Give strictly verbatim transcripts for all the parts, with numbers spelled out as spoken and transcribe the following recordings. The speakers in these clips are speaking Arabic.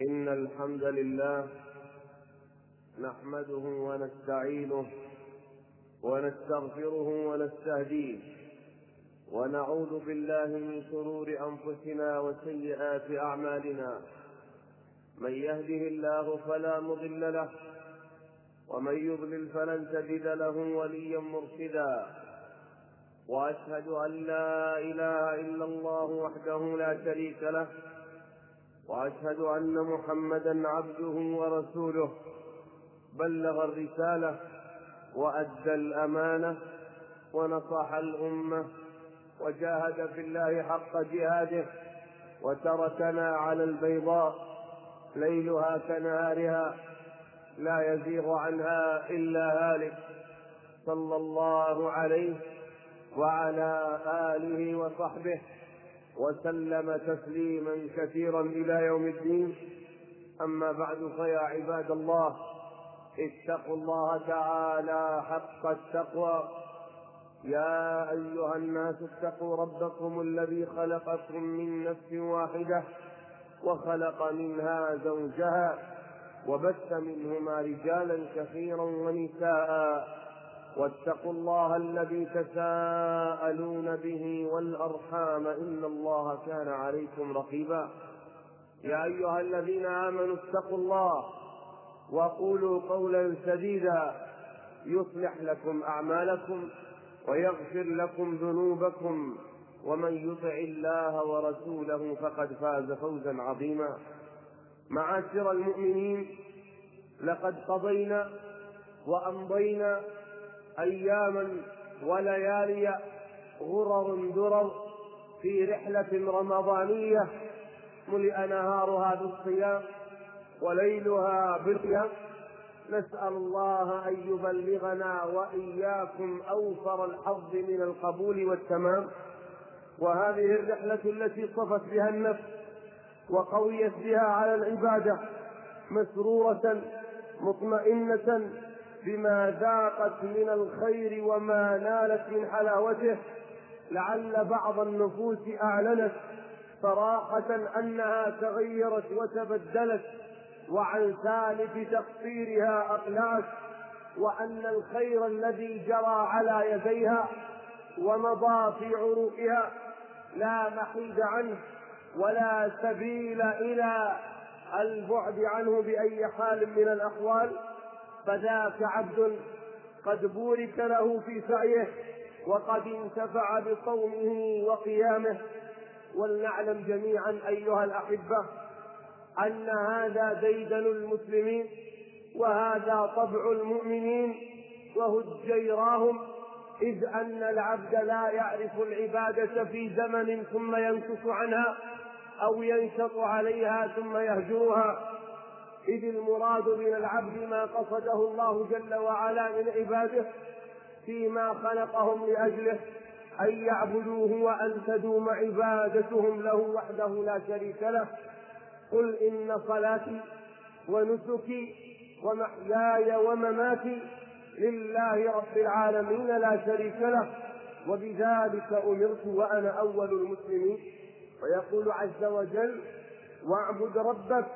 إن الحمد لله نحمده ونستعينه ونستغفره ونستهديه ونعوذ بالله من شرور أنفسنا وسيئات أعمالنا. من يهده الله فلا مضل له ومن يضلل فلن تجد له وليا مرشدا. وأشهد أن لا إله إلا الله وحده لا شريك له، وأشهد أن محمدا عبده ورسوله، بلغ الرسالة وأدى الأمانة ونصح الأمة وجاهد في الله حق جهاده، وتركنا على البيضاء ليلها كنهارها لا يزيغ عنها إلا هالك، صلى الله عليه وعلى آله وصحبه وسلم تسليما كثيرا إلى يوم الدين. أما بعد، فيا عباد الله، اتقوا الله تعالى حق التقوى. يا أيها الناس اتقوا ربكم الذي خلقكم من نفس واحدة وخلق منها زوجها وبث منهما رجالا كثيرا ونساء، واتقوا الله الذي تساءلون به والأرحام إن الله كان عليكم رقيبا. يا أيها الذين آمنوا اتقوا الله وقولوا قولا سديدا يصلح لكم أعمالكم ويغفر لكم ذنوبكم، ومن يطع الله ورسوله فقد فاز فوزا عظيما. معاشر المؤمنين، لقد قضينا وأمضينا أياما وليالي غرر درر في رحلة رمضانية ملئ نهارها بالصيام وليلها بالقيام. نسأل الله أن يبلغنا وإياكم أوفر الحظ من القبول والتمام. وهذه الرحلة التي صفت بها النفس وقويت بها على العبادة، مسرورة مطمئنة بما ذاقت من الخير وما نالت من حلاوته، لعل بعض النفوس أعلنت صراحة أنها تغيرت وتبدلت وعن سالف تقصيرها أقلعت، وأن الخير الذي جرى على يديها ومضى في عروقها لا محيد عنه ولا سبيل إلى البعد عنه بأي حال من الأحوال. فذاك عبد قد بورك له في سعيه وقد انتفع بصومه وقيامه. ولنعلم جميعا أيها الأحبة أن هذا ديدن المسلمين، وهذا طبع المؤمنين وهجيراهم، إذ أن العبد لا يعرف العبادة في زمن ثم ينكف عنها أو ينشط عليها ثم يهجرها، إذ المراد من العبد ما قصده الله جل وعلا من عباده فيما خلقهم لأجله، أن يعبدوه وأن تدوم عبادتهم له وحده لا شريك له. قل إن صلاتي ونسكي ومحياي ومماتي لله رب العالمين لا شريك له، وبذلك أمرت وأنا أول المسلمين. ويقول عز وجل: واعبد ربك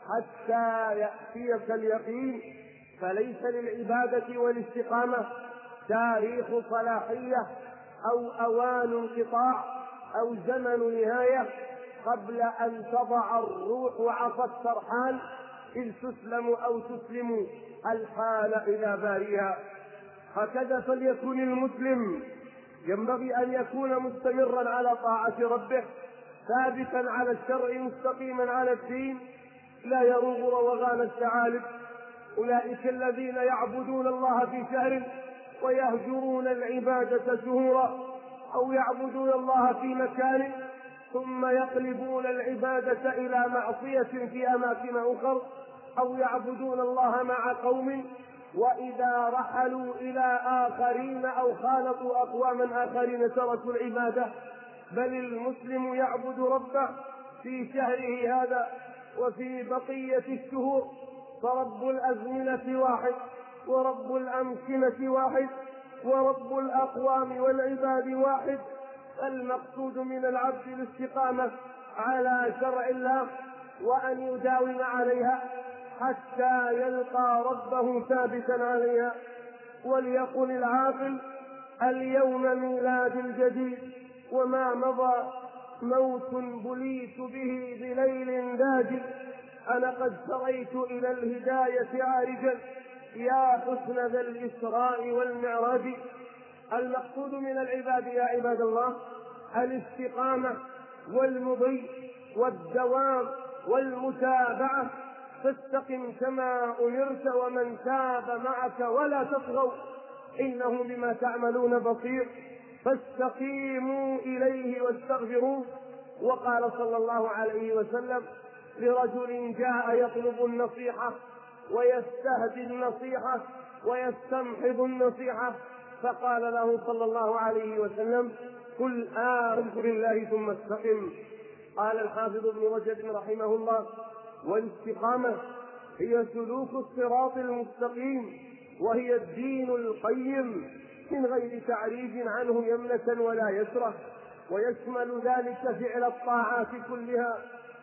حتى يأتيك اليقين. فليس للعبادة والاستقامة تاريخ صلاحية أو أوان انقطاع أو زمن نهاية قبل أن تضع الروح عصا السرحان إذ تسلم أو تسلم الحال إلى باريها. هكذا فليكن المسلم، ينبغي أن يكون مستمرا على طاعة ربه، ثابتا على الشرع، مستقيما على الدين، لا يروغ روغان الثعالب. أولئك الذين يعبدون الله في شهر ويهجرون العبادة شهورا، أو يعبدون الله في مكان ثم يقلبون العبادة إلى معصية في أماكن أخرى، أو يعبدون الله مع قوم وإذا رحلوا إلى آخرين أو خالطوا أقواما آخرين تركوا العبادة. بل المسلم يعبد ربه في شهره هذا وفي بقية الشهور، فرب الأزمنة واحد، ورب الأمكنة واحد، ورب الأقوام والعباد واحد. المقصود من العبد الاستقامة على شرع الله وأن يداوم عليها حتى يلقى ربه ثابتا عليها. وليقل العاقل: اليوم ميلاد الجديد، وما مضى موت بليت به بليل داجل. أنا قد سريت إلى الهداية عارجا، يا حسن ذا الإسراء والمعراج. المقصود من العباد يا عباد الله الاستقامة والمضي والدوام والمتابعة. فاستقم كما أمرت ومن تاب معك ولا تطغوا إنه بما تعملون بصير. فاستقيموا إليه واستغفروه. وقال صلى الله عليه وسلم لرجل جاء يطلب النصيحة ويستهدي النصيحة ويستمحض النصيحة، فقال له صلى الله عليه وسلم: قل آمنت بالله ثم استقم. قال الحافظ ابن رجب رحمه الله: والاستقامة هي سلوك الصراط المستقيم، وهي الدين القيم من غير تعريج عنه يمنة ولا يسرة، ويشمل ذلك فعل الطاعات كلها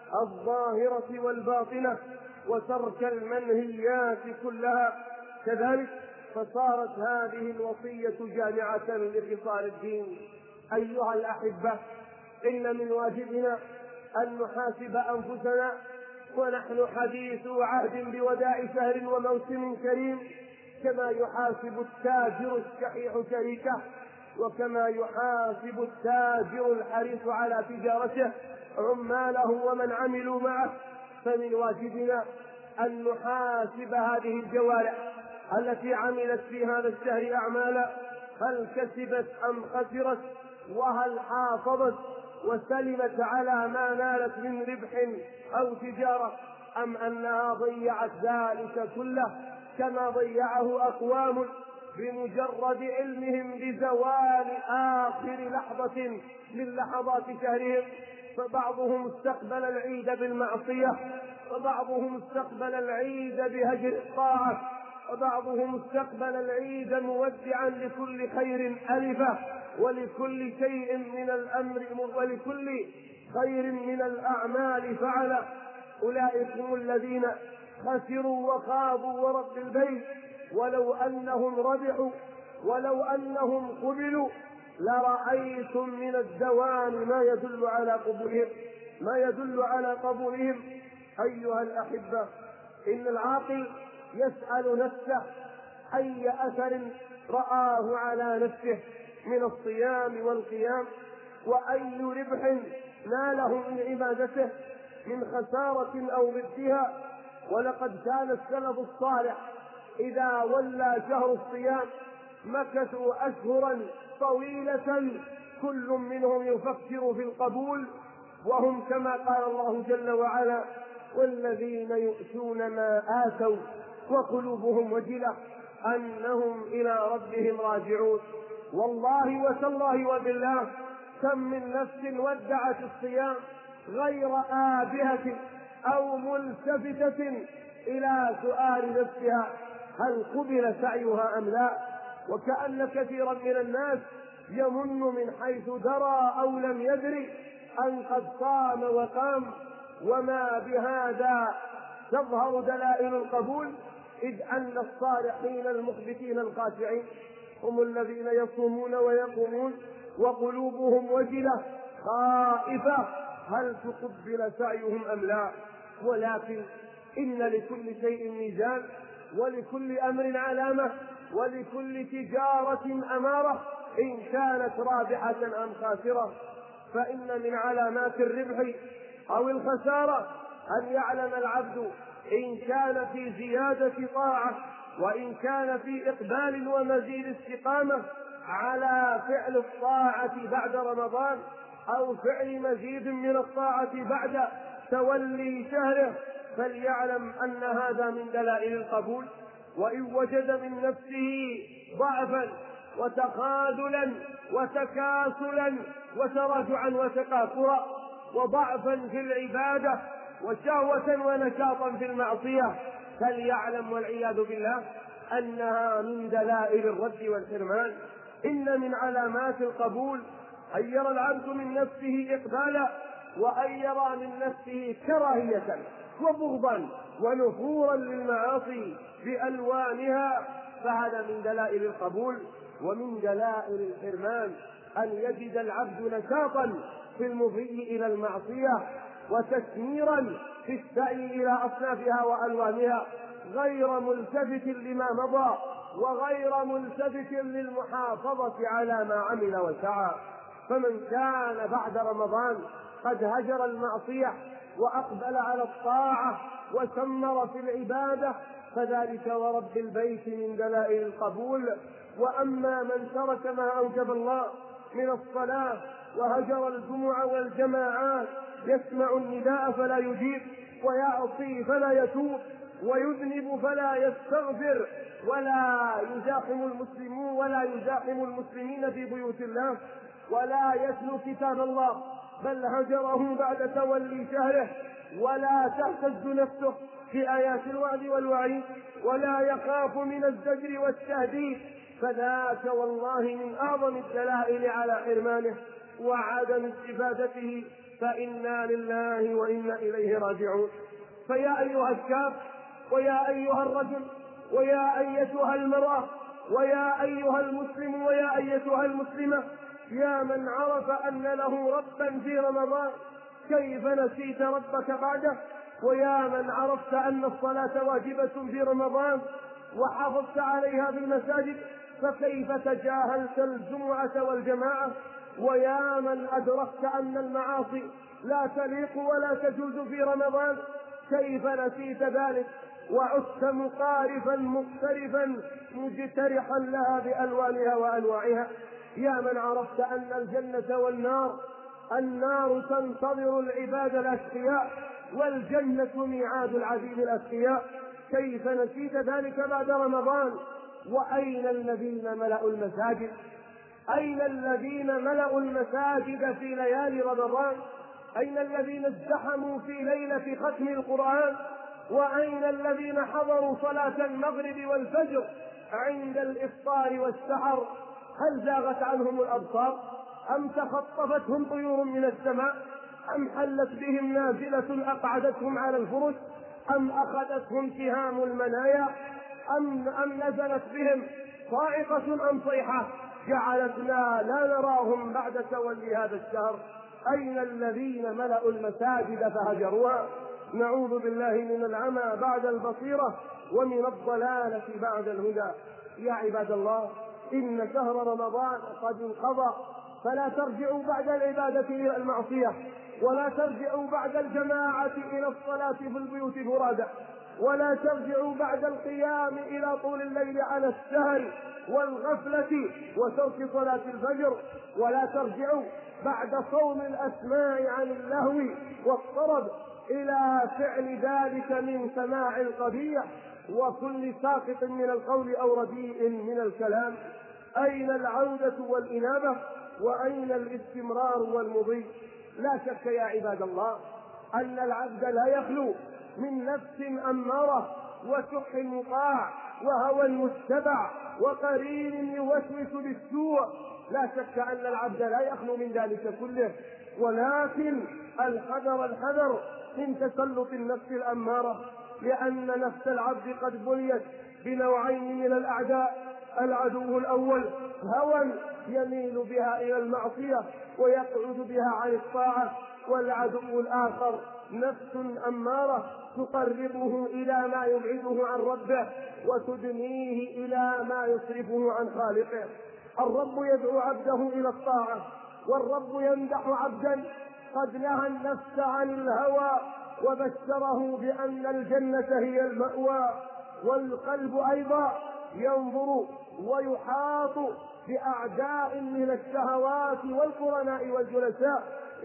الظاهرة والباطنة وترك المنهيات كلها. كذلك فصارت هذه الوصية جامعة لخصال الدين. أيها الأحبة، إن من واجبنا أن نحاسب أنفسنا ونحن حديث عهد بوداع شهر وموسم كريم، كما يحاسب التاجر الشحيح شريكه، وكما يحاسب التاجر الحريص على تجارته عماله ومن عملوا معه. فمن واجبنا أن نحاسب هذه الجوارح التي عملت في هذا الشهر أعمالا، هل كسبت أم خسرت، وهل حافظت وسلمت على ما نالت من ربح أو تجارة، أم أنها ضيعت ذلك كله كما ضيعه أقوام بمجرد علمهم بزوال آخر لحظة من لحظات شهرهم. فبعضهم استقبل العيد بالمعصية، وبعضهم استقبل العيد بهجر الطاعة، وبعضهم استقبل العيد مودعا لكل خير ألفه، ولكل شيء من الأمر ولكل خير من الأعمال فعل. أولئك هم الذين خسروا وخابوا ورب البيت. ولو أنهم ربحوا ولو أنهم قبلوا لرأيتم من الدوام ما يدل على قبولهم ما يدل على قبولهم. أيها الأحبة، إن العاقل يسأل نفسه أي أثر رآه على نفسه من الصيام والقيام، وأي ربح ناله من عبادته من خسارة أو ضدها. ولقد كان السلف الصالح إذا ولى شهر الصيام مكثوا أشهرا طويلة كل منهم يفكر في القبول، وهم كما قال الله جل وعلا: والذين يؤتون ما آتوا وقلوبهم وجلة أنهم إلى ربهم راجعون. والله وتالله وبالله كم من نفس ودعت الصيام غير آبهة أو ملتفتة إلى سؤال نفسها هل قبل سعيها أم لا. وكأن كثيرا من الناس يمن من حيث درى أو لم يدري أن قد صام وقام، وما بهذا تظهر دلائل القبول، إذ أن الصالحين المخبتين الخاشعين هم الذين يصومون ويقومون وقلوبهم وجلة خائفة هل تقبل سعيهم أم لا. ولكن إن لكل شيء ميزان، ولكل أمر علامة، ولكل تجارة أمارة، إن كانت رابحة أم خاسرة. فإن من علامات الربح أو الخسارة أن يعلم العبد إن كان في زيادة طاعة، وإن كان في إقبال ومزيد استقامة على فعل الطاعة بعد رمضان، أو فعل مزيد من الطاعة بعد تولي شهره، فليعلم أن هذا من دلائل القبول. وإن وجد من نفسه ضعفا وتخاذلا وتكاسلا وتراجعا وتكاثرا وضعفا في العبادة وشهوة ونشاطا في المعصية، فليعلم والعياذ بالله أنها من دلائل الرد والحرمان. إن من علامات القبول أن يرى العبد من نفسه إقبالا وأن يرى من نفسه كراهية وبغضا ونفورا للمعاصي بألوانها، فهذا من دلائل القبول ومن دلائل الحرمان أن يجد العبد نشاطا في المضي إلى المعصية وتثميرا في السعي إلى أصنافها وألوانها، غير ملتفت لما مضى وغير ملتفت للمحافظة على ما عمل وسعى. فمن كان بعد رمضان قد هجر المعصية وأقبل على الطاعة وثمر في العبادة فذلك ورب البيت من دلائل القبول. وأما من ترك ما أوجب الله من الصلاة وهجر الجمع والجماعات، يسمع النداء فلا يجيب، ويعصي فلا يتوب، ويذنب فلا يستغفر، ولا يزاحم المسلمون ولا يزاحم المسلمين في بيوت الله، ولا يتلو كتاب الله، بل هجره بعد تولي شهره، ولا تهتز نفسه في آيات الوعد والوعيد، ولا يخاف من الزجر والتهديد، فذاك والله من أعظم الدلائل على حرمانه وعدم استفادته، فإنا لله وإنا إليه راجعون. فيا أيها الشاب ويا أيها الرجل ويا أيتها المرأة ويا أيها المسلم ويا أيتها المسلمة، يا من عرف أن له ربا في رمضان، كيف نسيت ربك بعده؟ ويا من عرفت أن الصلاة واجبة في رمضان وحافظت عليها في المساجد، فكيف تجاهلت الجمعة والجماعة؟ ويا من أدركت أن المعاصي لا تليق ولا تجوز في رمضان، كيف نسيت ذلك وعدت مقارفا مقترفا مجترحا لها بألوانها وأنواعها؟ يا من عرفت أن الجنة والنار، النار تنتظر العباد الأشقياء والجنة ميعاد العبيد الأشقياء، كيف نسيت ذلك بعد رمضان؟ وأين الذين ملأوا المساجد؟ أين الذين ملأوا المساجد في ليالي رمضان؟ أين الذين ازدحموا في ليلة ختم القرآن؟ وأين الذين حضروا صلاة المغرب والفجر عند الإفطار والسحر؟ هل زاغت عنهم الأبصار؟ أم تخطفتهم طيور من السماء؟ أم حلت بهم نازلة أقعدتهم على الفرش؟ أم أخذتهم سهام المنايا؟ أم, أم نزلت بهم صاعقة أم صيحة جعلتنا لا نراهم بعد تولي هذا الشهر؟ أين الذين ملأوا المساجد فهجروها؟ نعوذ بالله من العمى بعد البصيرة ومن الضلالة بعد الهدى. يا عباد الله، إن شهر رمضان قد انقضى، فلا ترجعوا بعد العبادة إلى المعصية، ولا ترجعوا بعد الجماعة إلى الصلاة في البيوت فرادى، ولا ترجعوا بعد القيام إلى طول الليل على السهر والغفلة وترك صلاة الفجر، ولا ترجعوا بعد صوم الأسماع عن اللهو والطرب إلى فعل ذلك من سماع القبيح وكل ساقط من القول أو رديء من الكلام. أين العودة والإنابة؟ وأين الاستمرار والمضي؟ لا شك يا عباد الله أن العبد لا يخلو من نفس أمارة وشح مطاع وهوى متبع وقرين يوسوس بالسوء، لا شك أن العبد لا يخلو من ذلك كله، ولكن الحذر الحذر من تسلط النفس الأمارة، لأن نفس العبد قد بنيت بنوعين من الأعداء: العدو الأول هوى يميل بها إلى المعصية ويقعد بها عن الطاعة، والعدو الآخر نفس أمارة تقربه إلى ما يبعده عن ربه وتدنيه إلى ما يصرفه عن خالقه. الرب يدعو عبده إلى الطاعة، والرب يمدح عبدا قد نهى النفس عن الهوى وبشره بأن الجنة هي المأوى. والقلب أيضا ينظر ويحاط بأعداء من الشهوات والقرناء والجلساء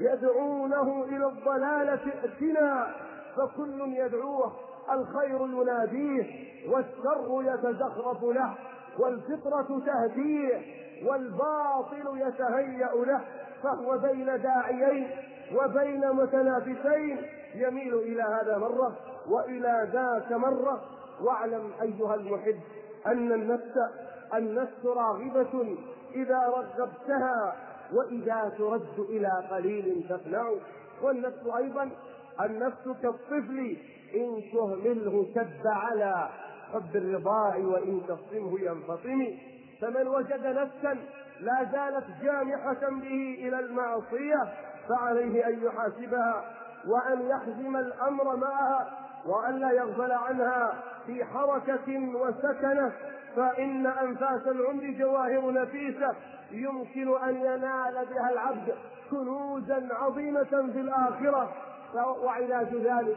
يدعونه إلى الضلالة ائتنا، فكل يدعوه، الخير يناديه والشر يتزخرف له، والفطرة تهديه والباطل يتهيأ له، فهو بين داعيين وبين متنافسين، يميل إلى هذا مرة وإلى ذاك مرة. واعلم أيها المحب أن النفس النفس راغبة إذا رغبتها، وإذا ترد إلى قليل تقنع. والنفس أيضا النفس كالطفل إن تهمله شب على حب الرضاع وإن تصمه ينفطم. فمن وجد نفسا لا زالت جامحة به إلى المعصية فعليه أن يحاسبها وأن يحزم الأمر معها وأن لا يغفل عنها في حركة وسكنة، فإن أنفاس العمر جواهر نفيسة يمكن أن ينال بها العبد كنوزا عظيمة في الآخرة. وعلاج ذلك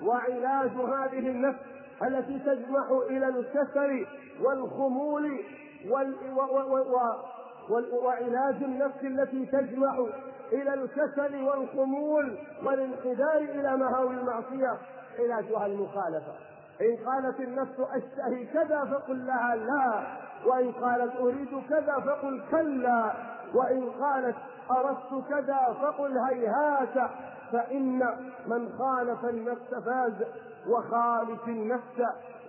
وعلاج هذه النفس التي تجمح إلى الكسل والخمول وال... و... و... و... و... وعلاج النفس التي تجمح إلى الكسل والخمول والانحدار إلى مهاوي المعصية علاجها المخالفة. إن قالت النفس أشتهي كذا فقل لها لا، وإن قالت أريد كذا فقل كلا، وإن قالت أردت كذا فقل هيهات. فإن من خالف النفس فاز، وخالف النفس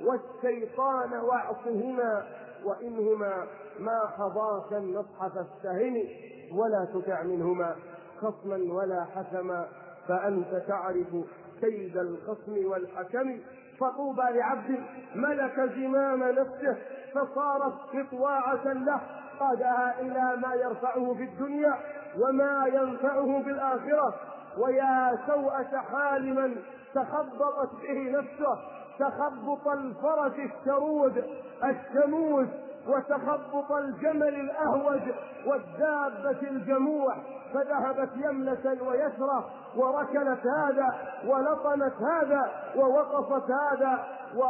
والشيطان واعصهما وإنهما ما حظاك النصح فاستهن ولا تطع منهما خصما ولا حكما فأنت تعرف كيد الخصم والحكم. فطوبى لعبد ملك زمام نفسه فصارت مطواعة له قادها إلى ما يرفعه في الدنيا وما ينفعه في الآخرة. ويا سوءة حال من تخبطت به نفسه تخبط الفرس الشرود الشموس وتخبط الجمل الأهوج والدابة الجموع، فذهبت يمنة ويسرى وركلت هذا ولطمت هذا ووقفت هذا.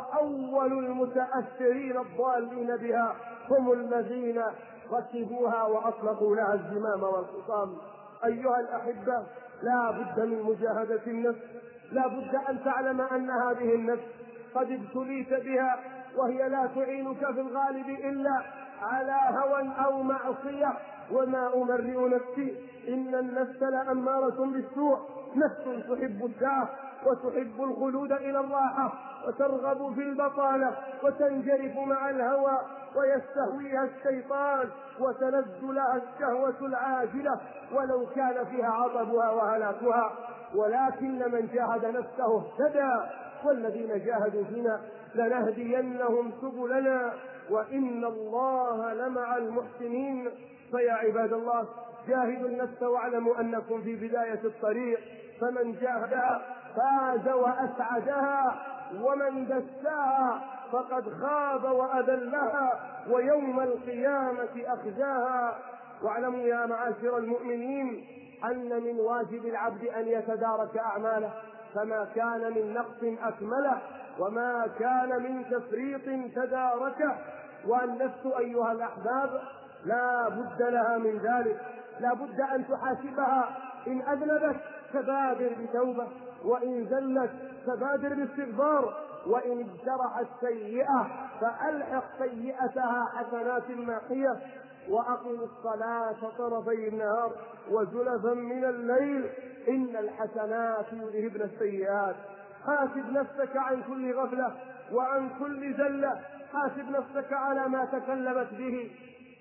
وأول المتأثرين الضالين بها هم الذين ركبوها وأطلقوا لها الزمام والخصام. أيها الأحبة، لا بد من مجاهدة النفس، لا بد أن تعلم أن هذه النفس قد ابتليت بها وهي لا تعينك في الغالب إلا على هوى أو معصية. وما أمرئ نفسي إن النفس لأمارة بالسوء، نفس تحب الدعة وتحب الخلود إلى الراحة وترغب في البطالة وتنجرف مع الهوى ويستهويها الشيطان وتلذ لها الشهوة العاجلة ولو كان فيها عطبها وهلاكها. ولكن من جاهد نفسه اهتدى، والذين جاهدوا فينا لنهدينهم سبلنا وإن الله لمع المحسنين. فيا عباد الله، جاهدوا النفس واعلموا أنكم في بداية الطريق، فمن جاهدها فاز وأسعدها ومن دساها فقد خاب وأذلها ويوم القيامة أخزاها. واعلموا يا معاشر المؤمنين أن من واجب العبد أن يتدارك أعماله، فما كان من نقص أكمله وما كان من تفريط تداركه. والنفس أيها الأحباب لا بد لها من ذلك، لا بد أن تحاسبها. إن أذنبت فبادر بتوبة، وإن زلت فبادر باستغفار، وإن اجترحت سيئة فألحق سيئتها حسنات ماحية. وأقم الصلاة طرفي النهار وزلفا من الليل إن الحسنات يذهبن السيئات. حاسب نفسك عن كل غفلة وعن كل زلة، حاسب نفسك على ما تكلمت به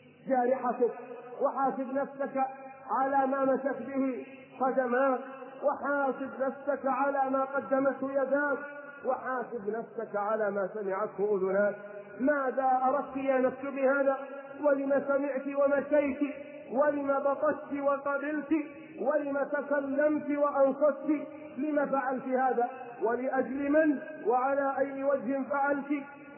جارحتك، وحاسب نفسك على ما مشت به قدماك، وحاسب نفسك على ما قدمته يداك، وحاسب نفسك على ما سمعته أذناك. ماذا أردت يا نفس بهذا؟ ولم سمعت ومشيت؟ ولم بطشت وقبلت؟ ولم تكلمت وأنصت؟ لم فعلت هذا؟ ولأجل من؟ وعلى أي وجه فعلت؟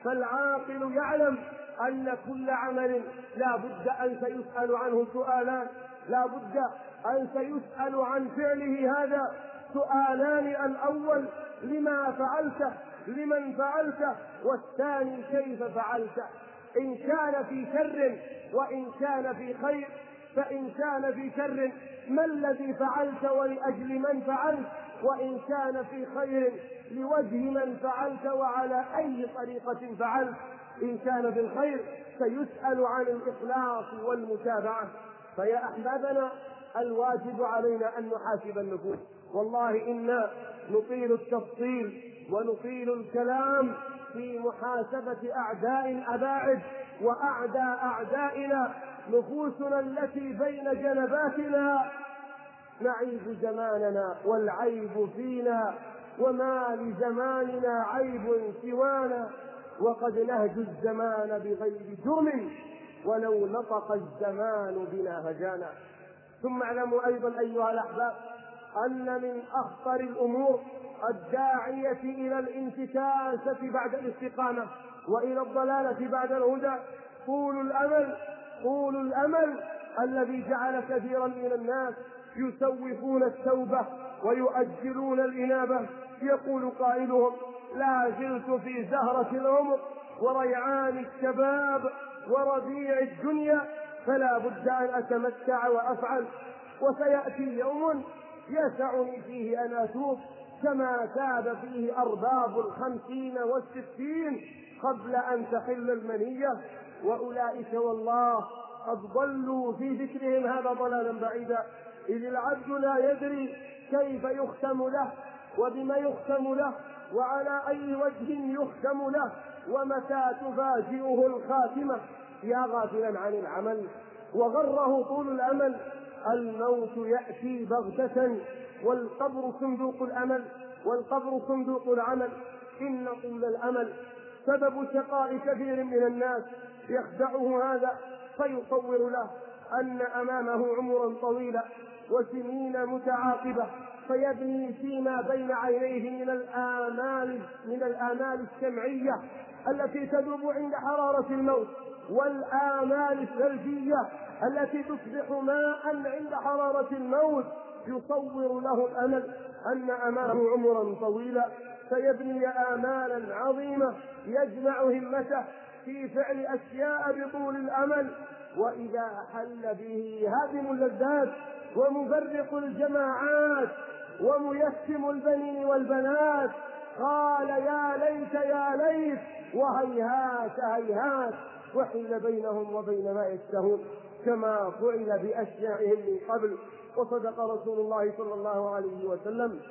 فالعاقل يعلم أن كل عمل لا بد أن سيسأل عنه سؤالان، لا بد أن سيسأل عن فعله هذا سؤالان: الأول لما فعلته، لمن فعلته، والثاني كيف فعلته. إن كان في شر وإن كان في خير، فإن كان في شر ما الذي فعلت ولأجل من فعلت، وإن كان في خير لوجه من فعلت وعلى أي طريقة فعلت. إن كان في الخير سيسأل عن الإخلاص والمتابعة. فيا أحبابنا، الواجب علينا أن نحاسب النفوس. والله إنا نطيل التفصيل ونطيل الكلام في محاسبة أعداء الأباعد وأعداء أعدائنا، نفوسنا التي بين جنباتنا نعيب زماننا والعيب فينا، وما لزماننا عيب سوانا، وقد نهج الزمان بغير جرم، ولو نطق الزمان بنا هجانا. ثم اعلموا أيضا أيها الأحباب أن من أخطر الأمور الداعية إلى الانتكاسة بعد الاستقامة وإلى الضلالة بعد الهدى طول الأمل. طول الأمل الذي جعل كثيرا من الناس يسوفون التوبة ويؤجلون الإنابة. يقول قائلهم: لا زلت في زهرة العمر وريعان الشباب وربيع الدنيا، فلا بد أن أتمتع وأفعل، وسيأتي يوم يسعني فيه أن أتوب كما تاب فيه أرباب الخمسين والستين قبل أن تحل المنية. وأولئك والله قد ضلوا في ذكرهم هذا ضلالا بعيدا، إذ العبد لا يدري كيف يختم له وبما يختم له وعلى أي وجه يختم له ومتى تفاجئه الخاتمة. يا غافلا عن العمل وغره طول الأمل، الموت يأتي بغتة والقبر صندوق الأمل والقبر صندوق العمل. إن طول الأمل سبب شقاء كثير من الناس، يخدعه هذا فيصور له أن أمامه عمرا طويلا وسنين متعاقبة، فيبني فيما بين عينيه من الآمال من الآمال السمعية التي تذوب عند حرارة الموت، والآمال الثلجية التي تصبح ماء عند حرارة الموت. يصور له الأمل أن أمامه عمرا طويلا، فيبني آمالا عظيمة يجمع همته في فعل أشياء بطول الأمل، وإذا حل به هادم اللذات ومفرق الجماعات وميسم البنين والبنات قال: يا ليت يا ليت، وهيهات هيهات، وحيل بينهم وبين ما يشتهون، كما فعل بأشيائهم من قبل. وصدق رسول الله صلى الله عليه وسلم: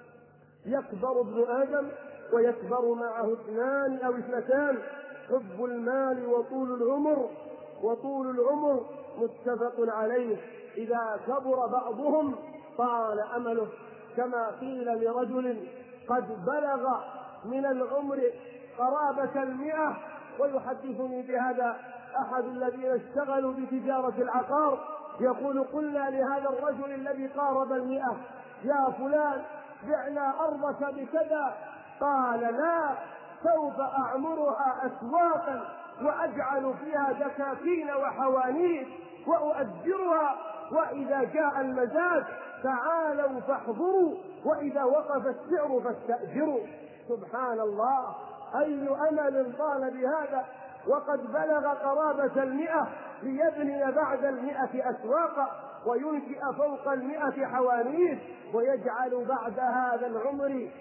يكبر ابن آدم ويكبر معه اثنان أو اثنتان: حب المال وطول العمر. وطول العمر متفق عليه، إذا كبر بعضهم طال أمله، كما قيل لرجل قد بلغ من العمر قرابة المئة. ويحدثني بهذا أحد الذين اشتغلوا بتجارة العقار، يقول: قلنا لهذا الرجل الذي قارب المئة: يا فلان بعنا أرضك بكذا. قال: لا، سوف أعمرها أسواقا وأجعل فيها دكاكين وحوانيت وأؤجرها، وإذا جاء المزاد تعالوا فاحضروا، وإذا وقف السعر فاستأجروا. سبحان الله، أي أمل طال بهذا وقد بلغ قرابة المئة ليبني بعد المئة أسواقا وينشئ فوق المئة حوانيت ويجعل بعد هذا العمر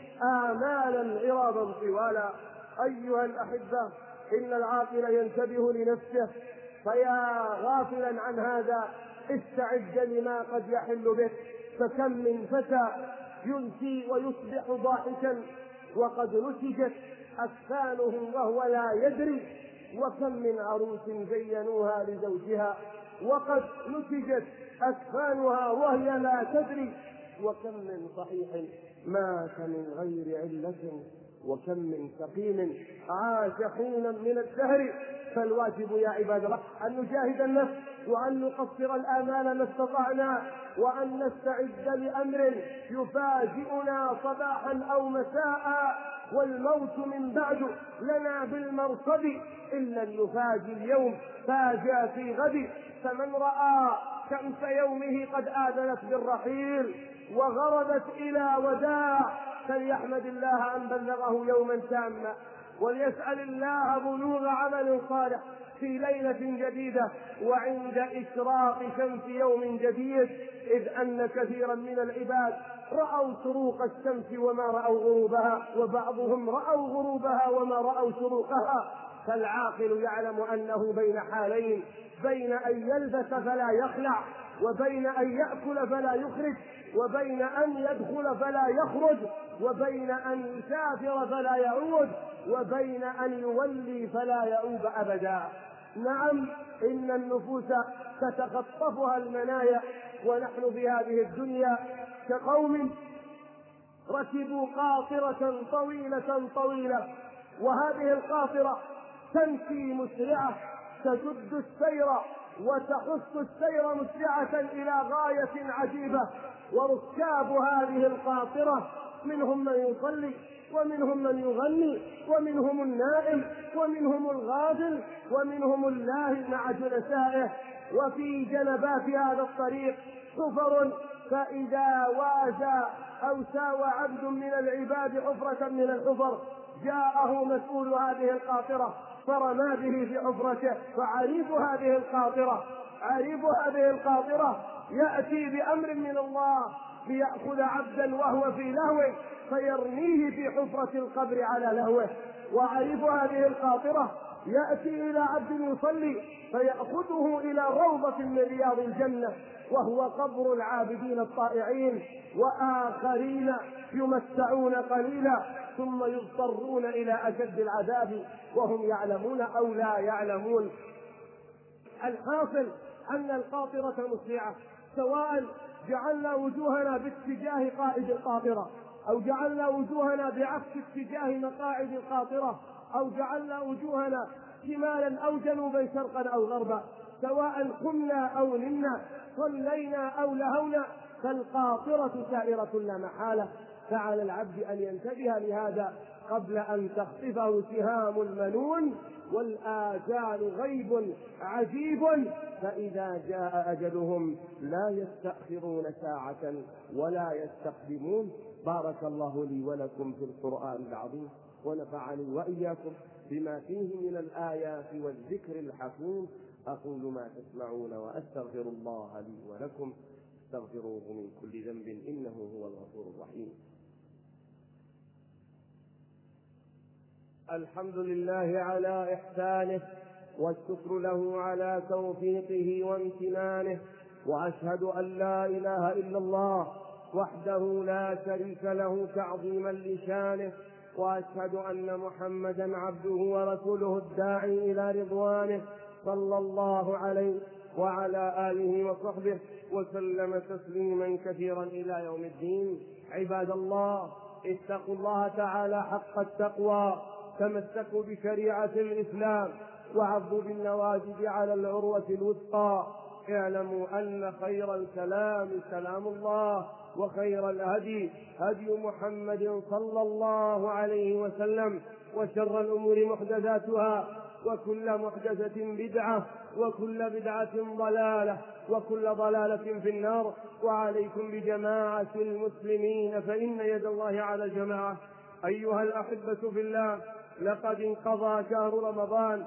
آمالا عراضا طوالا. أيها الأحبة، إن العاقل ينتبه لنفسه، فيا غافلا عن هذا استعد لما قد يحل به. فكم من فتى ينسي ويصبح ضاحكا وقد نسجت أكفانه وهو لا يدري، وكم من عروس زينوها لزوجها وقد نسجت أكفانها وهي لا تدري، وكم من صحيح مات من غير علة، وكم من سقيم عاش حينا من الدهر. فالواجب يا عباد الله أن نجاهد النفس وأن نقصر الآمال ما استطعنا، وأن نستعد لأمر يفاجئنا صباحا أو مساء، والموت من بعد لنا بالمرصد، إن لم يفاجئ اليوم فاجأ في غد. فمن رأى شمس يومه قد آذنت بالرحيل وغربت إلى وداع فليحمد الله أن بلغه يوما تاما، وليسأل الله بلوغ عمل صالح في ليلة جديدة وعند إشراق شمس يوم جديد، إذ أن كثيرا من العباد رأوا شروق الشمس وما رأوا غروبها، وبعضهم رأوا غروبها وما رأوا شروقها. فالعاقل يعلم أنه بين حالين: بين أن يلبس فلا يخلع، وبين أن يأكل فلا يخرج، وبين أن يدخل فلا يخرج، وبين أن يسافر فلا يعود، وبين أن يولي فلا يعود أبدا. نعم، إن النفوس تتخطفها المنايا ونحن في هذه الدنيا كقوم ركبوا قاطرة طويلة طويلة، وهذه القاطرة تمشي مسرعة تشد السير وتحث السير مسرعة إلى غاية عجيبة، وركاب هذه القاطرة منهم من يصلي ومنهم من يغني ومنهم النائم ومنهم الغافل ومنهم اللاهي مع جلسائه. وفي جنبات هذا الطريق حفر، فإذا وازى أو ساوى عبد من العباد حفرة من الحفر جاءه مسؤول هذه القاطرة فرمى به في حفرته. فعريف هذه القاطرة عريف هذه القاطرة يأتي بأمر من الله ليأخذ عبدا وهو في لهوه فيرميه في حفرة القبر على لهوه. وعريف هذه القاطرة يأتي إلى عبد يصلي فيأخذه إلى روضة من رياض الجنة وهو قبر العابدين الطائعين، وآخرين يمتعون قليلا ثم يضطرون إلى أشد العذاب وهم يعلمون أو لا يعلمون. الحاصل أن القاطرة مسرعة، سواء جعلنا وجوهنا باتجاه قائد القاطرة أو جعلنا وجوهنا بعكس اتجاه مقاعد القاطرة أو جعلنا وجوهنا شمالا أو جنوبا شرقا أو غربا، سواء قمنا أو نمنا صلينا أو لهونا، فالقاطرة سائرة لا محالة. فعلى العبد أن ينتبه لهذا قبل أن تخطفه سهام المنون، والآجال غيب عجيب، فإذا جاء أجلهم لا يستأخرون ساعة ولا يستقدمون. بارك الله لي ولكم في القرآن العظيم، ونفعني وإياكم بما فيه من الآيات والذكر الحكيم. أقول ما تسمعون وأستغفر الله لي ولكم، استغفروه من كل ذنب إنه هو الغفور الرحيم. الحمد لله على إحسانه، والشكر له على توفيقه وامتنانه، وأشهد أن لا إله إلا الله وحده لا شريك له تعظيما لشانه، وأشهد أن محمدا عبده ورسوله الداعي إلى رضوانه، صلى الله عليه وعلى آله وصحبه وسلم تسليما كثيرا إلى يوم الدين. عباد الله، اتقوا الله تعالى حق التقوى، تمسكوا بشريعة الإسلام وعضوا بالنواجذ على العروة الوثقى. اعلموا أن خير الكلام كلام الله، وخير الهدي هدي محمد صلى الله عليه وسلم، وشر الأمور محدثاتها، وكل محدثة بدعة، وكل بدعة ضلالة، وكل ضلالة في النار. وعليكم بجماعة المسلمين فإن يد الله على الجماعة. أيها الأحبة في الله، لقد انقضى شهر رمضان،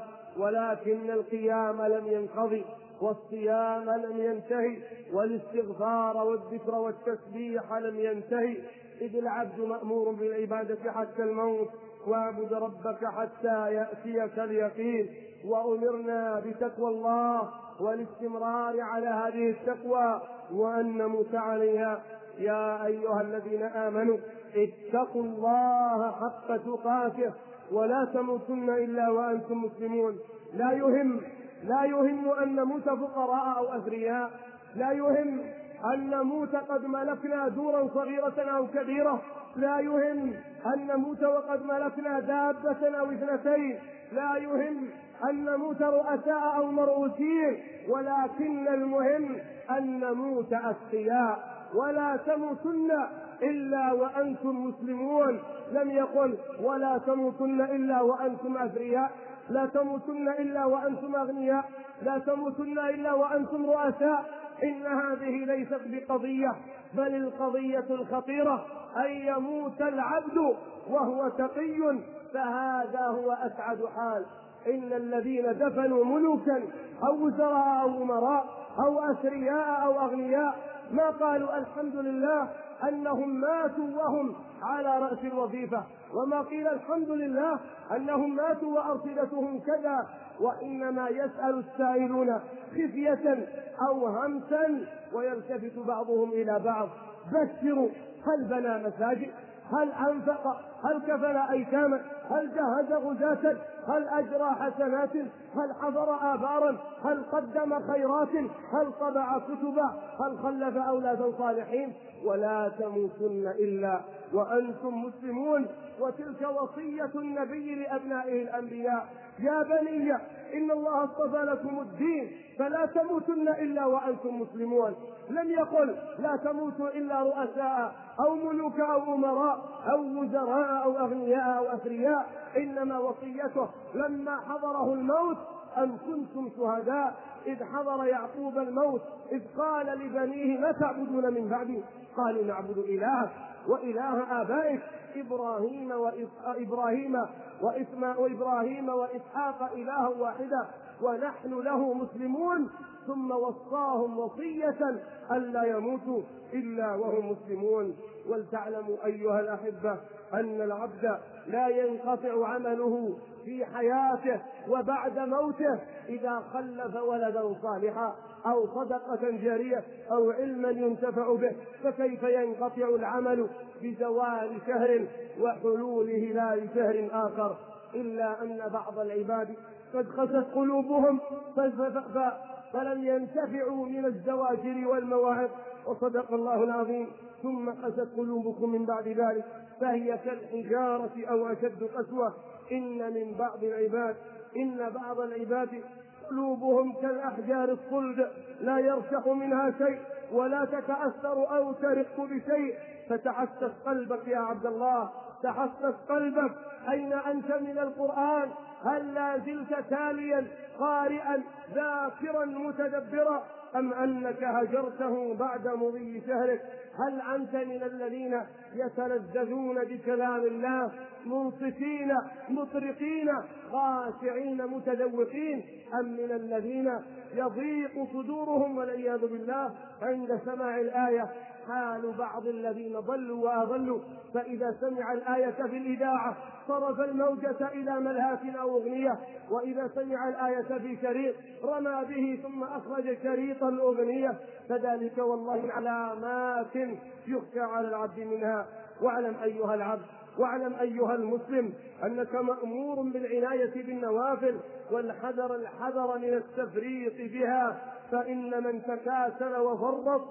ولكن القيام لم ينقضي، والصيام لم ينتهي، والاستغفار والذكر والتسبيح لم ينتهي، إذ العبد مأمور بالعبادة حتى الموت، واعبد ربك حتى يأتيك اليقين. وأمرنا بتقوى الله والاستمرار على هذه التقوى وأن نموت عليها. يا أيها الذين آمنوا اتقوا الله حق تقاته ولا تموتن إلا وأنتم مسلمون. لا يهم لا يهم أن نموت فقراء أو أثرياء، لا يهم أن نموت قد ملكنا دورا صغيرة أو كبيرة، لا يهم أن نموت وقد ملكنا دابة أو اثنتين، لا يهم أن نموت رؤساء أو مرؤوسين، ولكن المهم أن نموت أتقياء. ولا تموتن إلا وأنتم مسلمون، لم يقل ولا تموتن إلا وأنتم أثرياء، لا تموتن إلا وأنتم أغنياء، لا تموتن إلا وأنتم رؤساء. إن هذه ليست بقضية، بل القضية الخطيرة أن يموت العبد وهو تقي، فهذا هو أسعد حال. إن الذين دفنوا ملوكا أو وزراء أو أمراء أو أثرياء أو أغنياء ما قالوا الحمد لله أنهم ماتوا وهم على رأس الوظيفة، وما قيل الحمد لله أنهم ماتوا وأرصدتهم كذا، وإنما يسأل السائلون خفية أو همسا، ويلتفت بعضهم إلى بعض: بشروا، هل بنى مساجد؟ هل أنفق؟ هل كفل أيتاما؟ هل جهز غزاة؟ هل أجرى حسنات؟ هل حضر آبارا؟ هل قدم خيرات؟ هل طبع كتبا؟ هل خلف أولادا صالحين؟ ولا تموتن إلا وأنتم مسلمون. وتلك وصية النبي لأبنائه الأنبياء: يا بني إن الله اصطفى لكم الدين فلا تموتن إلا وأنتم مسلمون. لم يقل لا تموتوا إلا رؤساء أو ملوك أو أمراء أو وزراء أو أغنياء أو أثرياء، إنما وصيته لما حضره الموت: أم كنتم شهداء إذ حضر يعقوب الموت إذ قال لبنيه ما تعبدون من بعدي؟ قالوا نعبد إلهك وإله آبائك إبراهيم وإبراهيم وإبراهيم وإسحاق إلها واحدا ونحن له مسلمون. ثم وصاهم وصية ألا يموتوا إلا وهم مسلمون. ولتعلموا أيها الأحبة أن العبد لا ينقطع عمله في حياته وبعد موته إذا خلف ولدا صالحا أو صدقة جارية أو علما ينتفع به، فكيف ينقطع العمل بزوال شهر وحلول هلال شهر آخر؟ إلا أن بعض العباد قد خست قلوبهم فلم ينتفعوا من الزواجر والمواعظ، وصدق الله العظيم. ثم قست قلوبكم من بعد ذلك فهي كالحجارة أو أشد قسوة. إن من بعض العباد إن بعض العباد قلوبهم كالأحجار الصلد لا يرشح منها شيء ولا تتأثر أو ترق بشيء. فتحسس قلبك يا عبد الله، تحسس قلبك. أين أنت من القرآن؟ هل لا زلت تاليا قارئا ذاكرا متدبرا أم أنك هجرته بعد مضي شهرك؟ هل أنت من الذين يتلذذون بكلام الله منصتين مطرقين خاشعين متذوقين، أم من الذين يضيق صدورهم والعياذ بالله عند سماع الآية حال بعض الذين ضلوا وأضلوا؟ فإذا سمع الآية في الإذاعة صرف الموجة إلى ملهاة أو أغنية، وإذا سمع الآية في شريط رمى به ثم أخرج شريط الأغنية. فذلك والله علامات يخشى على العبد منها. واعلم أيها العبد واعلم أيها المسلم أنك مأمور بالعناية بالنوافل والحذر الحذر من التفريط بها، فإن من تكاسل وفرط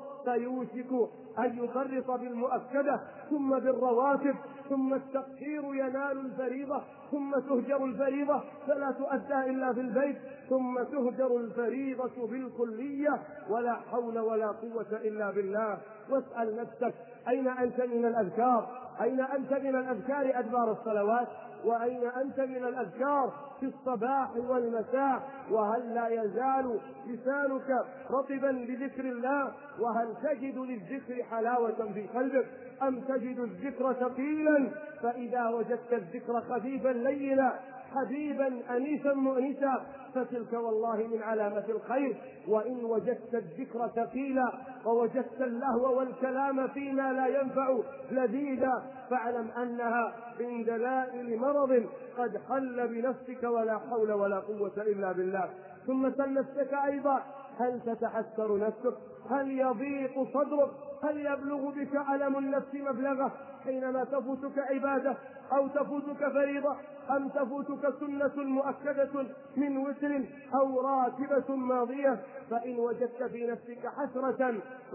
فيوشك أن يفرط بالمؤكدة ثم بالرواتب، ثم التقصير ينال الفريضة، ثم تهجر الفريضة فلا تؤدى إلا في البيت، ثم تهجر الفريضة بالكلية، ولا حول ولا قوة إلا بالله. واسأل نفسك أين أنت من الأذكار؟ أين أنت من الأذكار أدبار الصلوات؟ وأين أنت من الأذكار في الصباح والمساء؟ وهل لا يزال لسانك رطبا بذكر الله؟ وهل تجد للذكر حلاوة في قلبك أم تجد الذكر ثقيلا؟ فإذا وجدت الذكر خفيفا لينا حبيبا أنيسا مؤنسا فتلك والله من علامة الخير. وإن وجدت الذكر ثقيلا ووجدت اللهو والكلام فيما لا ينفع لذيذا فاعلم أنها من دلائل مرض قد حل بنفسك، ولا حول ولا قوة إلا بالله. ثم سل نفسك أيضا: هل تتحسر نفسك؟ هل يضيق صدرك؟ هل يبلغ بك ألم النفس مبلغه حينما تفوتك عبادة أو تفوتك فريضة أم تفوتك سنة مؤكدة من وتر أو راتبة ماضية؟ فإن وجدت في نفسك حسرة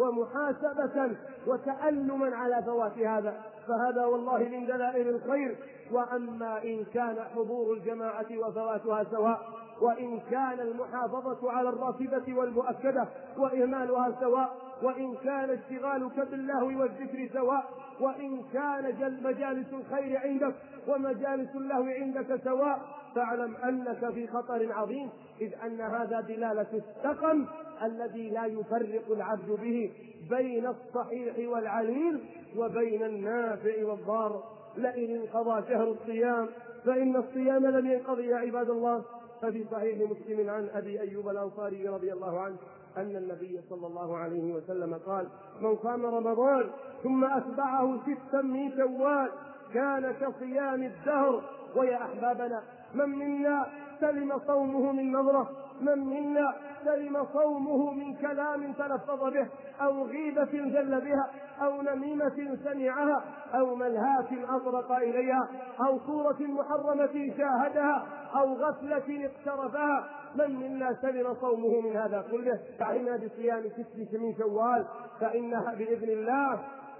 ومحاسبة وتألما على فوات هذا فهذا والله من دلائل الخير. وأما إن كان حضور الجماعة وفواتها سواء، وإن كان المحافظة على الراتبة والمؤكدة وإهمالها سواء، وإن كان اشتغالك باللهو والذكر سواء، وإن كان مجالس الخير عندك ومجالس اللهو عندك سواء، فاعلم أنك في خطر عظيم، إذ أن هذا دلالة السقم الذي لا يفرق العبد به بين الصحيح والعليل وبين النافع والضار. لئن انقضى شهر الصيام فإن الصيام لم ينقضي يا عباد الله. ففي صحيح مسلم عن أبي أيوب الأنصاري رضي الله عنه أن النبي صلى الله عليه وسلم قال: من صام رمضان ثم أتبعه ستا من شوال كان كصيام الدهر. ويا أحبابنا، من منا سلم صومه من نظرة من منا سلم صومه من كلام تلفظ به أو غيبة جل بها أو نميمة سمعها أو ملهاة أطرق إليها أو صورة محرمة شاهدها أو غفلة اقترفها؟ من منا سلم صومه من هذا كله؟ فعلنا بصيام ست من شوال فإنها بإذن الله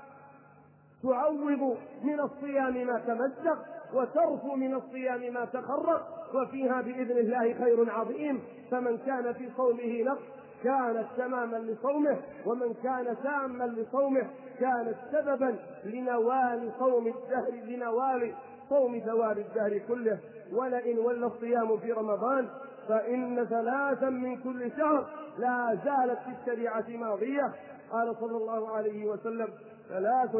تعوض من الصيام ما تمزق وترفع من الصيام ما تخرق، وفيها بإذن الله خير عظيم. فمن كان في صومه نقص كانت تماما لصومه، ومن كان تاما لصومه كانت سببا لنوال صوم الدهر لنوال صوم ثواب الدهر كله. ولئن ولى الصيام في رمضان فإن ثلاثا من كل شهر لا زالت في الشريعة ماضية. قال صلى الله عليه وسلم: ثلاث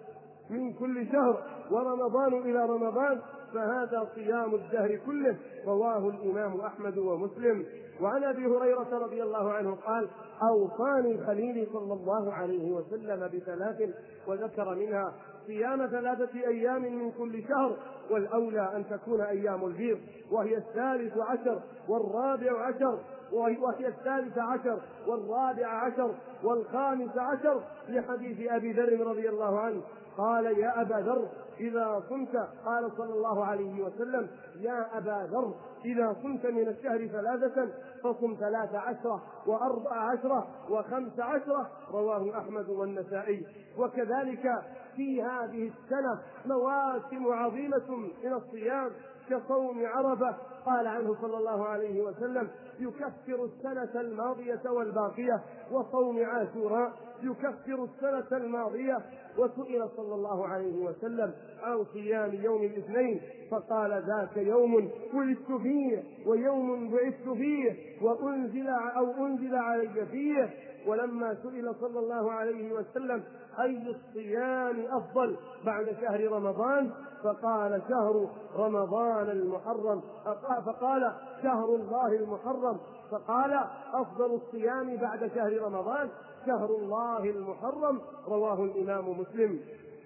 من كل شهر ورمضان إلى رمضان، فهذا صيام الدهر كله. رواه الإمام أحمد ومسلم. وعن أبي هريرة رضي الله عنه قال: أوصاني خليلي صلى الله عليه وسلم بثلاث، وذكر منها صيام ثلاثة أيام من كل شهر، والأولى أن تكون أيام البيض، وهي الثالث عشر والرابع عشر وهي الثالث عشر والرابع عشر والخامس عشر، لحديث أبي ذر رضي الله عنه قال: يا أبا ذر إذا صمت، قال صلى الله عليه وسلم: يا أبا ذر إذا صمت من الشهر ثلاثة فصم ثلاث عشرة وأربع عشرة وخمس عشرة. رواه أحمد والنسائي. وكذلك في هذه السنة مواسم عظيمة من الصيام كصوم عرفة، قال عنه صلى الله عليه وسلم: يكفر السنة الماضية والباقية. وصوم عاشوراء يكفر السنة الماضية. وسئل صلى الله عليه وسلم عن صيام يوم الاثنين فقال: ذاك يوم ولدت فيه ويوم بعثت فيه وأنزل أو أنزل علي فيه. ولما سئل صلى الله عليه وسلم أي الصيام أفضل بعد شهر رمضان فقال: شهر رمضان المحرم. فقال: شهر الله المحرم. فقال: أفضل الصيام بعد شهر رمضان شهر الله المحرم. رواه الإمام مسلم.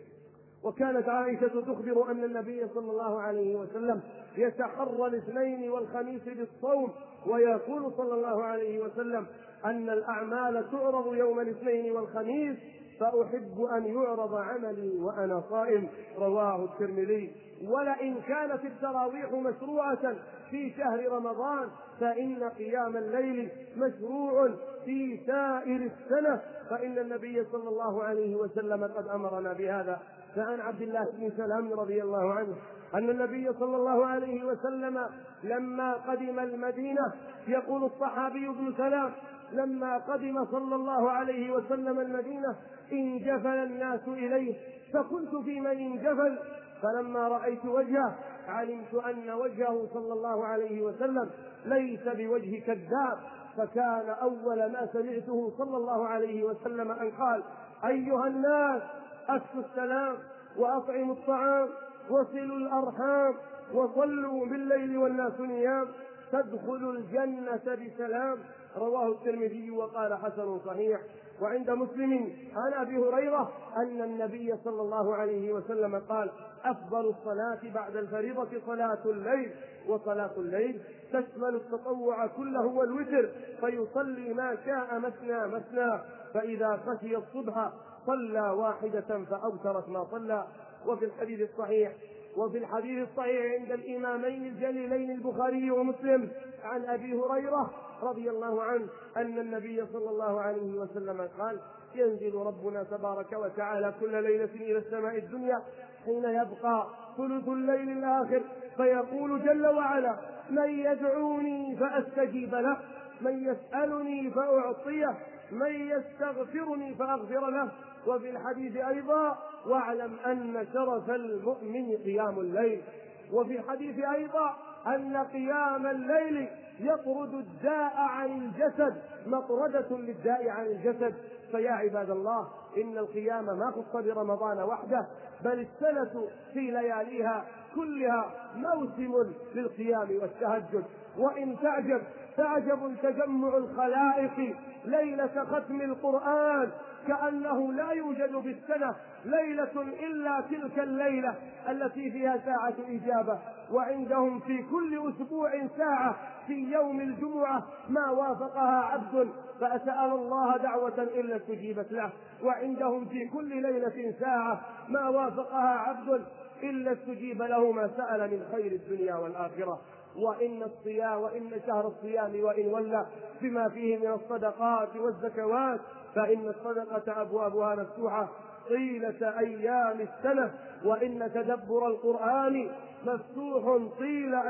وكانت عائشة تخبر أن النبي صلى الله عليه وسلم يتحرى الاثنين والخميس بالصوم، ويقول صلى الله عليه وسلم أن الأعمال تعرض يوم الاثنين والخميس، فأحب أن يعرض عملي وأنا صائم. رواه الترمذي. ولئن كانت التراويح مشروعة في شهر رمضان فإن قيام الليل مشروع في سائر السنة، فإن النبي صلى الله عليه وسلم قد أمرنا بهذا. فعن عبد الله بن سلام رضي الله عنه أن النبي صلى الله عليه وسلم لما قدم المدينة، يقول الصحابي ابن سلام: لما قدم صلى الله عليه وسلم المدينة انجفل الناس إليه، فكنت في من انجفل، فلما رأيت وجهه علمت أن وجهه صلى الله عليه وسلم ليس بوجه كذاب. فكان أول ما سمعته صلى الله عليه وسلم أن قال: أيها الناس أفشوا السلام وأطعموا الطعام وصلوا الأرحام وصلوا بالليل والناس نيام تدخلوا الجنة بسلام. رواه الترمذي وقال: حسن صحيح. وعند مسلم عن أبي هريرة أن النبي صلى الله عليه وسلم قال: أفضل الصلاة بعد الفريضة صلاة الليل، وصلاة الليل تشمل التطوع كله والوتر، فيصلي ما شاء مثنى مثنى، فإذا خشي الصبح صلى واحدة فأوترت ما صلى. وفي الحديث الصحيح وفي الحديث الصحيح عند الإمامين الجليلين البخاري ومسلم عن أبي هريرة رضي الله عنه أن النبي صلى الله عليه وسلم قال: ينزل ربنا تبارك وتعالى كل ليلة إلى السماء الدنيا حين يبقى ثلث الليل الآخر، فيقول جل وعلا: من يدعوني فأستجيب له، من يسألني فأعطيه، من يستغفرني فأغفر له. وفي الحديث أيضا: واعلم أن شرف المؤمن قيام الليل. وفي الحديث أيضا أن قيام الليل يطرد الداء عن الجسد، مطردة للداء عن الجسد. فيا عباد الله، إن القيام ما خص برمضان وحده، بل السنة في لياليها كلها موسم للقيام والتهجد. وإن تعجب تعجب تجمع الخلائق ليلة ختم القرآن، كأنه لا يوجد في السنة ليلة إلا تلك الليلة التي فيها ساعة إجابة، وعندهم في كل أسبوع ساعة في يوم الجمعة ما وافقها عبد فأسأل الله دعوة إلا استجيبت له، وعندهم في كل ليلة ساعة ما وافقها عبد إلا استجيب له ما سأل من خير الدنيا والآخرة. وإن الصيام وإن شهر الصيام وإن ولى بما فيه من الصدقات والزكوات، فإن الصدقة أبوابها مفتوحة طيلة أيام السنة، وإن تدبر القرآن مفتوح طيلة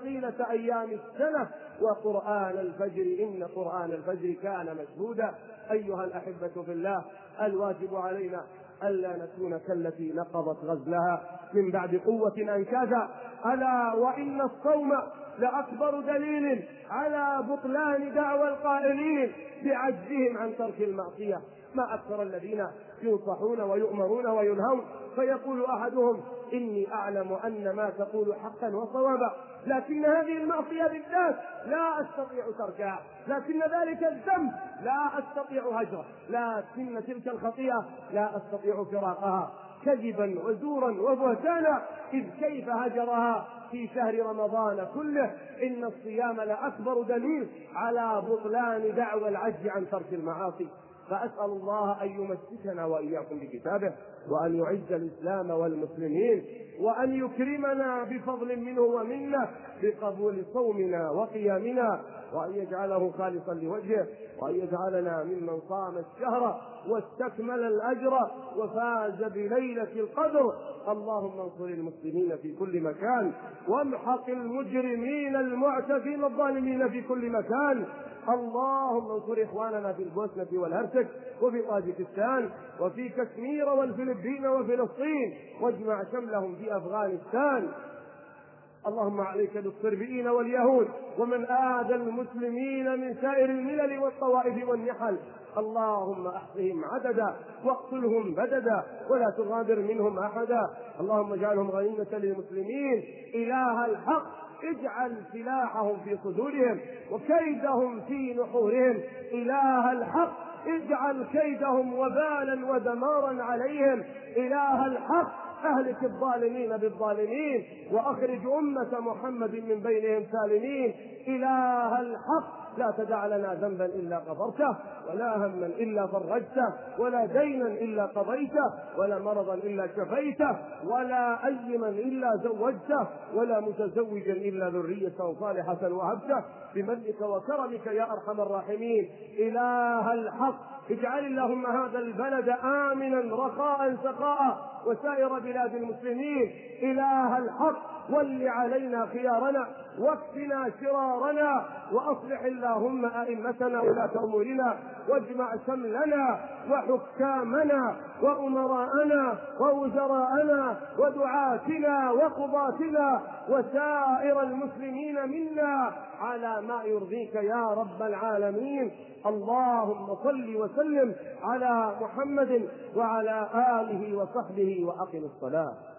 أيام السنة، وقرآن الفجر إن قرآن الفجر كان مشهودا. أيها الأحبة في الله، الواجب علينا ألا نكون كالتي نقضت غزلها من بعد قوة أنكاثا. ألا وإن الصوم لأكبر دليل على بطلان دعوى القائلين بعجزهم عن ترك المعصية. ما أكثر الذين ينصحون ويؤمرون وينهون فيقول أحدهم إني أعلم أن ما تقول حقا وصوابا، لكن هذه المعصية بالذات لا أستطيع تركها، لكن ذلك الذنب لا أستطيع هجره، لكن تلك الخطيئة لا أستطيع فراقها، كذبا وزورا وبهتانا، إذ كيف هجرها في شهر رمضان كله. إن الصيام لأكبر دليل على بطلان دعوى العجز عن ترك المعاصي. فأسأل الله أن يمسكنا وإياكم بكتابه، وأن يعز الإسلام والمسلمين، وأن يكرمنا بفضل منه ومنه بقبول صومنا وقيامنا، وأن يجعله خالصا لوجهه، وأن يجعلنا ممن صام الشهر واستكمل الأجر وفاز بليلة القدر. اللهم انصر المسلمين في كل مكان، وامحق المجرمين المعتدين الظالمين في كل مكان. اللهم انصر إخواننا في البوسنة والهرسك وفي طاجكستان وفي كشمير والفلبين وفلسطين، واجمع شملهم في أفغانستان. اللهم عليك بالصربيين واليهود ومن آذى المسلمين من سائر الملل والطوائف والنحل. اللهم احصهم عددا واقتلهم بددا ولا تغادر منهم أحدا. اللهم اجعلهم غنيمة للمسلمين. إله الحق اجعل سلاحهم في صدورهم وكيدهم في نحورهم. إله الحق اجعل كيدهم وبالا ودمارا عليهم. إله الحق أهلك الظالمين بالظالمين وأخرج أمة محمد من بينهم سالمين. إله الحق لا تدع لنا ذنبا إلا غفرته، ولا هما إلا فرجته، ولا دينا إلا قضيته، ولا مرضا إلا شفيته، ولا أيما إلا زوجته، ولا متزوجا إلا ذرية صالحة وهبته بمنك وكرمك يا أرحم الراحمين. إله الحق اجعل اللهم هذا البلد آمنا رخاء سخاء وسائر بلاد المسلمين. إله الحق ول علينا خيارنا واكفنا شرارنا، وأصلح اللهم أئمتنا ولاة أمورنا، واجمع شملنا وحكامنا وأمراءنا ووزراءنا ودعاتنا وقضاتنا وسائر المسلمين منا على ما يرضيك يا رب العالمين. اللهم صل وسلم على محمد وعلى آله وصحبه وأقم الصلاة.